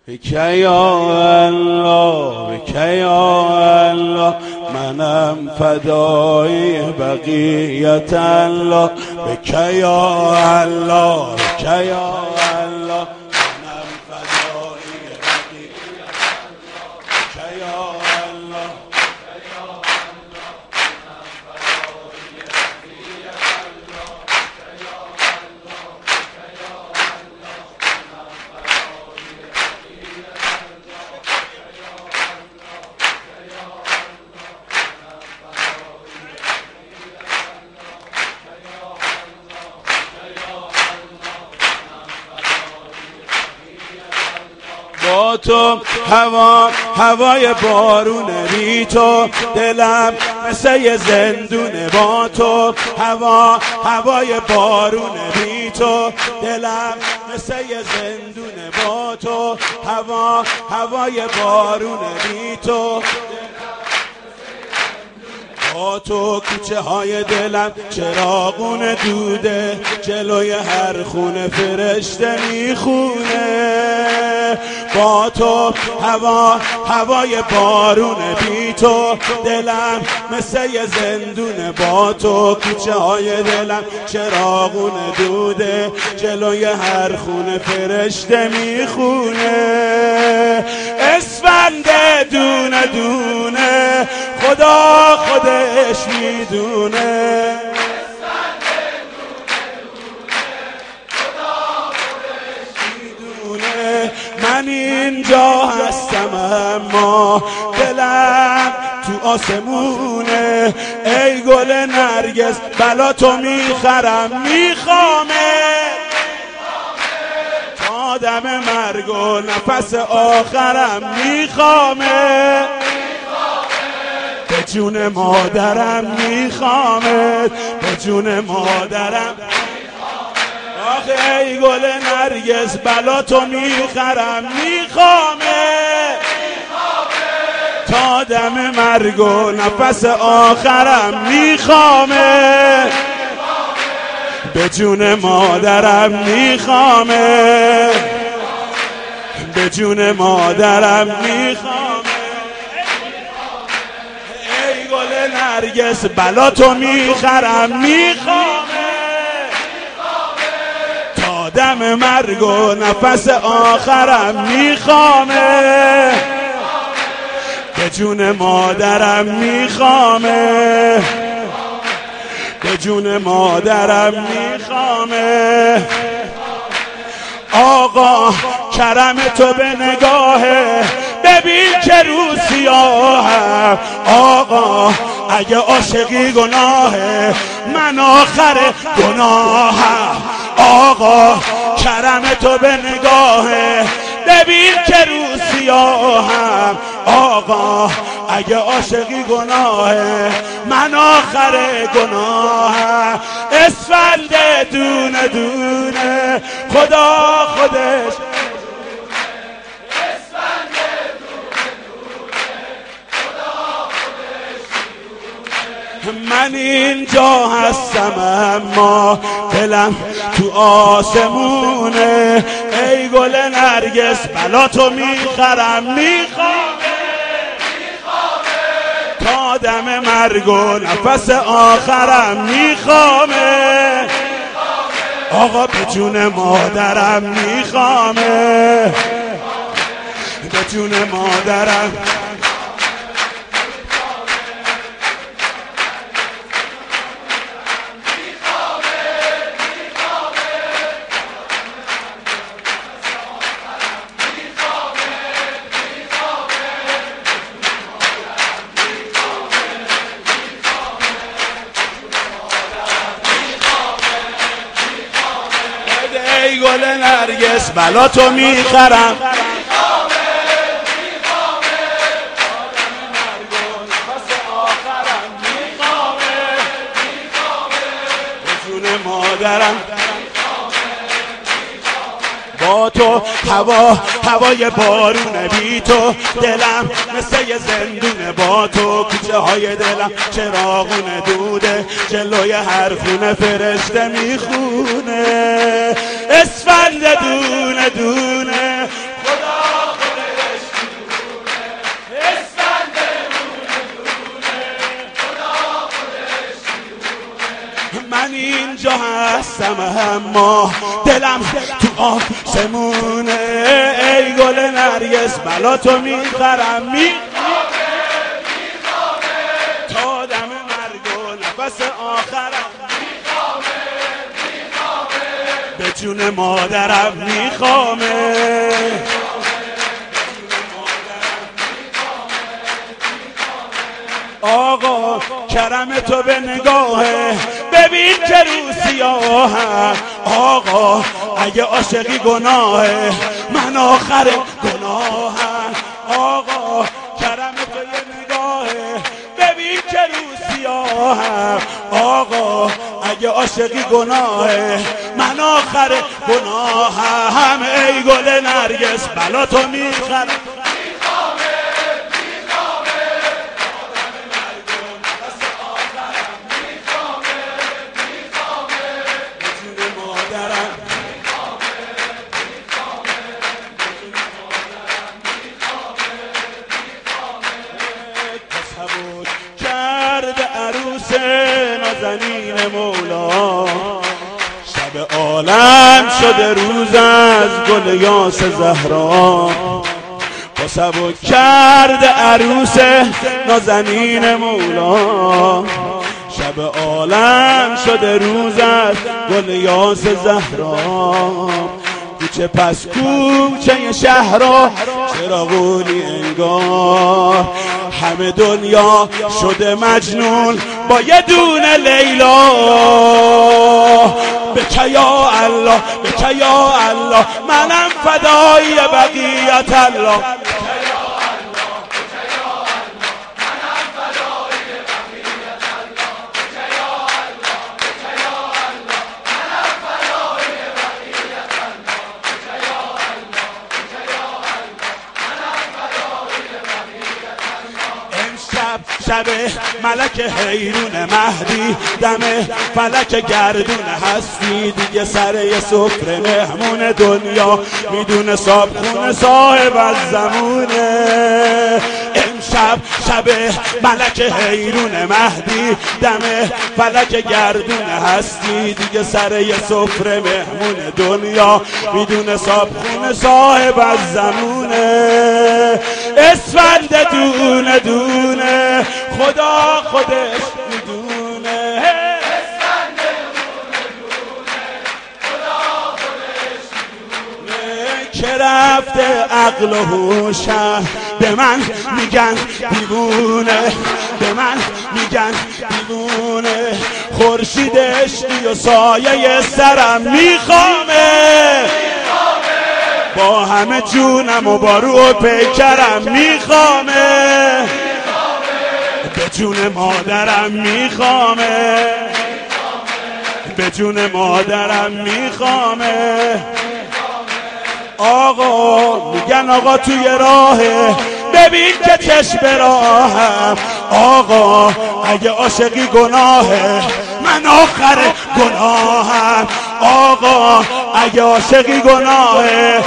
بک یا الله بک یا الله منم فدای بقیت الله بک یا الله بک یا الله منم فدای بقیت الله بک یا الله با تو هوای بارون بی تو دلم مثل یه زندونه با تو هوای بارون بی تو دلم مثل یه زندونه با تو هوای بارون بی تو با تو کوچه های دلم چراغون دوده جلوی هر خونه فرشته میخونه با تو هوای بارون بی تو دلم مثل یه زندونه با تو کوچه های دلم چراغون دوده جلوی هر خونه فرشته میخونه اسفند دونه دونه خدا خودش میدونه من اینجا هستم اما دلم تو آسمونه ای گل نرگس بلا تو میخرم میخوامه تا دم مرگ و نفس آخرم میخوامه به جون مادرم میخوامت به جون مادرم آخه ای گل نرگس بلا تو میخرم میخوامه تا دم مرگ و نفس آخرم میخوامه به جون مادرم میخوامه به جون مادرم میخوامه ای گل نرگس بلا تو میخرم میخوامه دم مرگ و نفس آخرم میخوامه به جون مادرم میخوامه به جون مادرم میخوامه آقا کرم تو به نگاهه ببین که رو سیاهم آقا اگه عاشقی گناهه من آخر گناهم آقا کرم تو به نگاهه ببین که رو سیاهم آقا اگه عاشقی گناهه من آخر گناهم اسفند دونه دونه خدا خودش من اینجا هستم اما دلم تو آسمونه ای گل نرگس بلا تو میخرم میخوامه تا دم مرگ و نفس آخرم میخوامه آقا به جون مادرم میخوامه به جون مادرم ای گل نرگس بلا تو میخرم به جون مادرم با تو هوای بارون بی تو دلم مثل یه زندونه با تو کوچه های دلم چراغون دوده جلوی هر خونه فرشته میخونه اسفند دونه دونه خدا مستم، اما دلم تو آسمونه. ای گل نرگس بلا تو میخرم، تا دم مرگ و نفس آخرم، به جون مادرم میخوامه. آقا کرم تو به نگاهه، ببین که رو سیاهم. آقا اگه عاشقی گناهه، من آخر گناهم. آقا کرم تو یه نگاهه، ببین که رو سیاهم. آقا اگه عاشقی گناهه، من آخر گناهم. ای گل نرگس بلا تو میخرم، نازنین مولا. شب عالم شده روز از گل یاس زهرا، با سبک کرده عروس نازنین مولا. شب عالم شده روز از گل یاس زهرا. کوچه پس کوچه شهرها چراغونی انگار، همه دنیا شده مجنون با یه دونه لیلا. بکه یا الله، بکه یا الله، منم فدای بقیت الله. شب ملک حیرون مهدی، دم فلک گردون هستی. دیگه سر یه سفره مهمون دنیا میدونه صابخون صاحب از زمونه. امشب شب ملک حیرون مهدی، دم فلک گردون هستی. دیگه سر یه سفره مهمون دنیا میدونه صابخون صاحب از زمونه. اسفند دونه دونه خدا خودش میدونه. اسفند دونه دونه خدا خودش میدونه. که رفته عقل و هوشم، به من میگن دیوونه، به من میگن دیوونه. خورشید عشقی و سایه سرم میخوامه، با همه جونم و با روح پیکرم میخوامه. به جون مادرم میخوامه، به جون مادرم میخوامه. آقا میگن آقا توی راهه، ببین که چشم راهم. آقا اگه عاشقی گناهه، من آخر گناهم. آقا اگه عاشقی گناهه،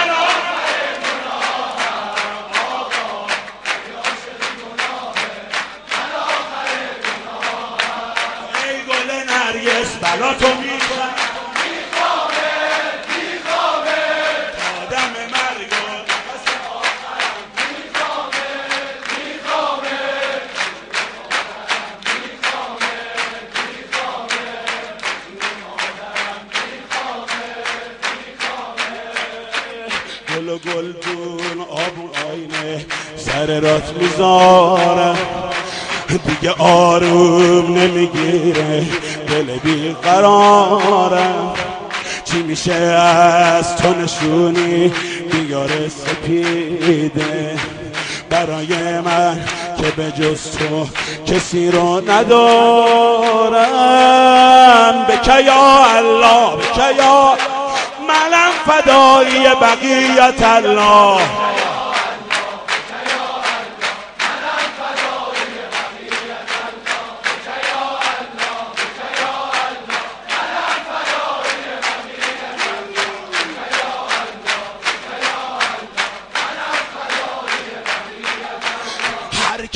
بلا تو میخوامه، میخوامه تا دم مرگ و نفس آخرم. میخوامه، میخوامه، میخوامه، میخوامه، گل و گلدون آب و آینه سر رات میذارم. دیگه آروم نمیگیره دل بیقرارم. چی میشه از تو نشونی بیار سپیده برای من که به جز تو کسی رو ندارم. بکه یا الله، بکه یا منم فدای بقیت الله.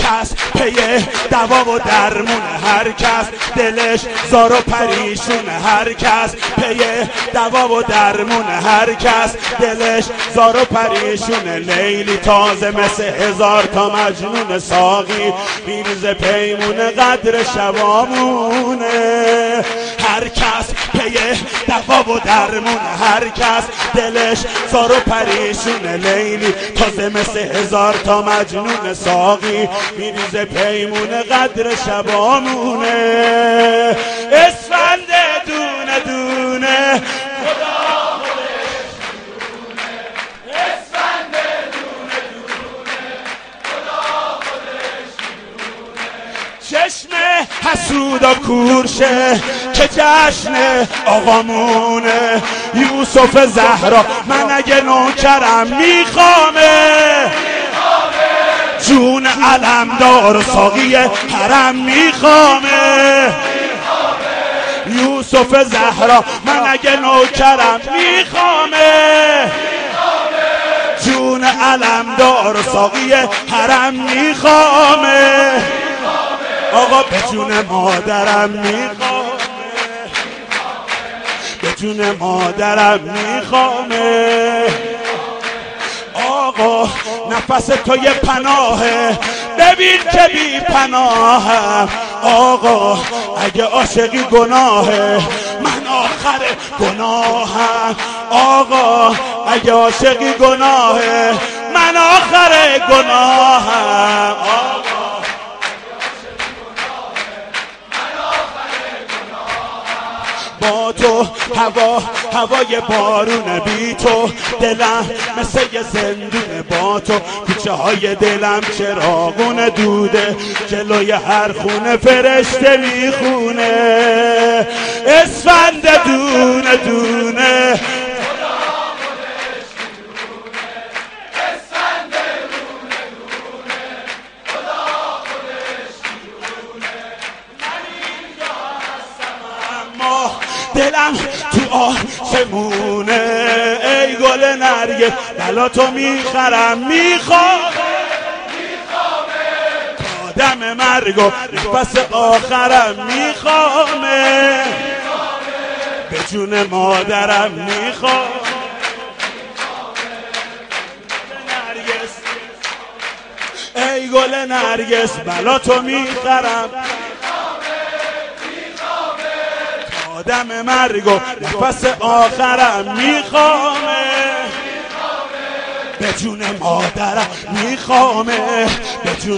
کس پی دوا و درمون، هر کس دلش زار و پریشون، هر کس پی دوا و درمون، هر کس دلش زار و پریشون. لیلی تازه مثل هزار تا مجنون، ساقی میریزه پیمون قدر شبامونه. هر کس پی دوا و درمون، هر کس دلش زار و پریشونه. لیلی تازه مثل هزار تا مجنون، ساقی میریزه پیمون قدر شبامونه. اسفند دونه دونه چشم حسودا کورشه که جشن آقامونه. یوسف زهرا من اگه نوکرم میخوامه، جون علمدار و ساقی حرم میخوامه. یوسف زهرا من اگه نوکرم میخوامه، جون علمدار و ساقی حرم میخوامه. آقا به جون مادرم میخوامه، به جون مادرم میخوامه. آقا نفس تو یه پناهه، ببین که بی پناهم. آقا اگه عاشقی گناهه، من آخر گناهم. آقا اگه عاشقی گناهه، من آخر گناهم. با تو هوای بارون، بی تو دلم مثل یه زندونه. با تو کوچه های دلم چراغون دوده، جلوی هر خونه فرشته میخونه. اسفند دونه دونه دلم تو آسمونه. ای گل نرگس بلا تو میخرم میخوام، تا دم مرگ و نفس آخرم میخوامه. به جون مادرم میخوام. ای گل نرگس بلا تو میخرم، آدم مرگ و نفس آخرم میخوامه. به جون مادرم میخوامه، به جون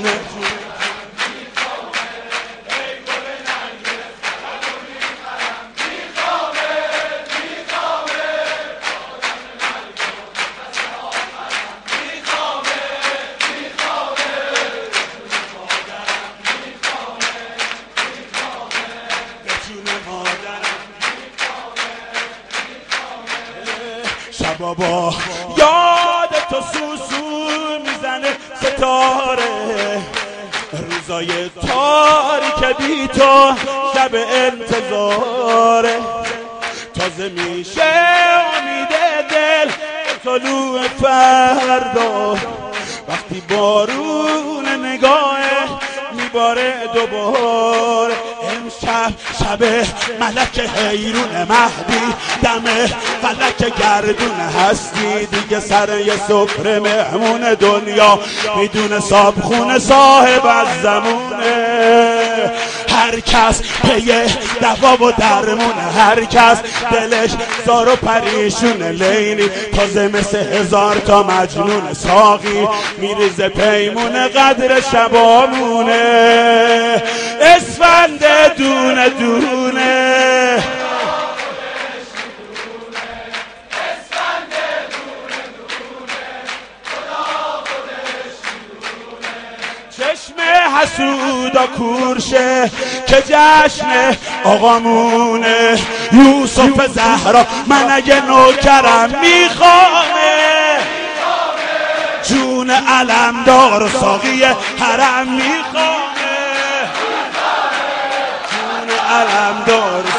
بابا یاد تو سوسو میزنه ستاره، روزای تاریک بی تو شب انتظاره. تازه میشه امید دل طلوع فردا، وقتی بارون نگاه میباره دوباره. امشب شب ملک حیرون مهدی، دم فلک گردون هستی. دیگه سر یه سفره مهمون دنیا میدونه صابخونه صاحب از زمونه. هر کس پی دوا و درمونه، هر کس دلش زار و پریشونه. لیلی تازه مثل هزار تا مجنون، ساقی میریزه پیمون قدر شبامونه. اسفند دونه دونه چشم حسودا کورشه که جشن آقامونه. یوسف زهرا من اگه نوکرم میخوامه، جون علمدار و ساقی حرم میخوامه. جون علمدار